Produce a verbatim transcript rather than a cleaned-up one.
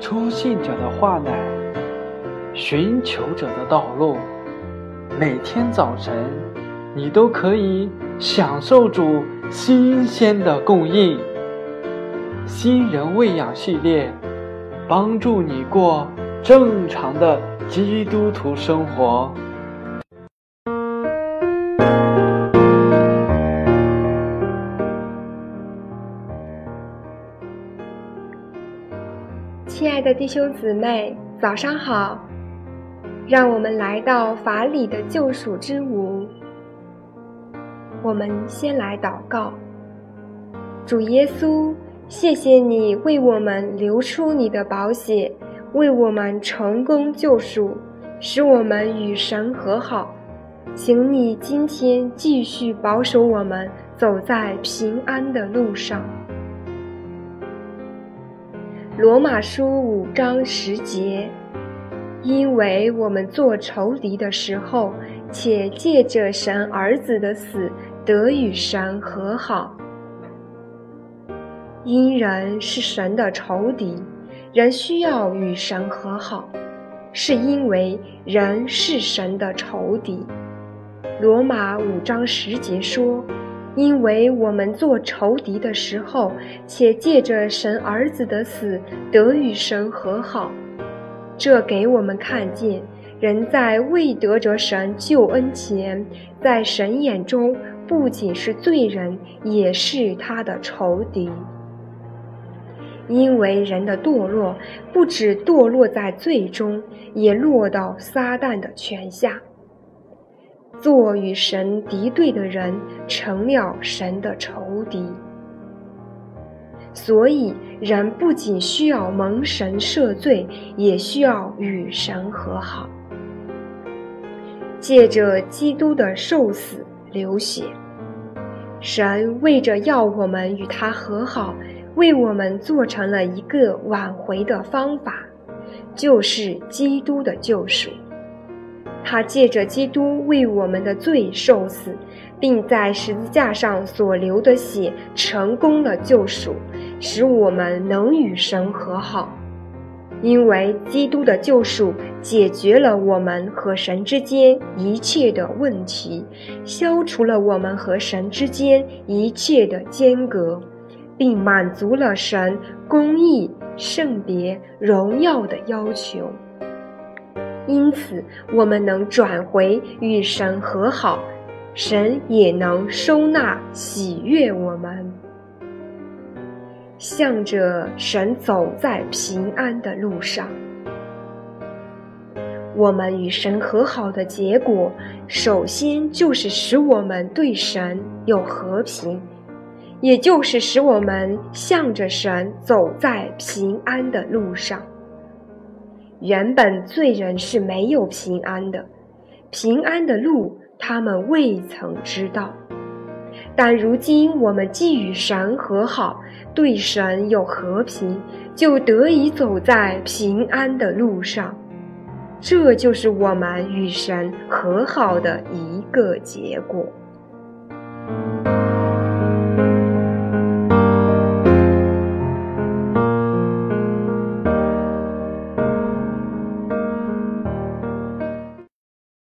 初信者的话乃寻求者的道路。每天早晨，你都可以享受主新鲜的供应。新人喂养系列，帮助你过正常的基督徒生活。 亲爱的弟兄姊妹，早上好！让我们来到法理的救赎之舞。我们先来祷告。主耶稣，谢谢你为我们流出你的宝血，为我们成功救赎，使我们与神和好。请你今天继续保守我们走在平安的路上。罗马书五章十节，因为我们做仇敌的时候，且借着神儿子的死得与神和好。因人是神的仇敌，人需要与神和好，是因为人是神的仇敌。罗马五章十节说，因为我们做仇敌的时候，且借着神儿子的死得与神和好。这给我们看见，人在未得着神救恩前，在神眼中不仅是罪人，也是他的仇敌。因为人的堕落，不只堕落在罪中，也落到撒旦的权下。做与神敌对的人，成了神的仇敌。所以人不仅需要蒙神赦罪，也需要与神和好。借着基督的受死流血，神为着要我们与他和好，为我们做成了一个挽回的方法，就是基督的救赎。他借着基督为我们的罪受死，并在十字架上所流的血成功了救赎，使我们能与神和好。因为基督的救赎解决了我们和神之间一切的问题，消除了我们和神之间一切的间隔，并满足了神公义、圣别、荣耀的要求。因此我们能转回与神和好，神也能收纳喜悦我们，向着神走在平安的路上。我们与神和好的结果，首先就是使我们对神有和平，也就是使我们向着神走在平安的路上。原本罪人是没有平安的，平安的路他们未曾知道。但如今我们既与神和好，对神有和平，就得以走在平安的路上。这就是我们与神和好的一个结果。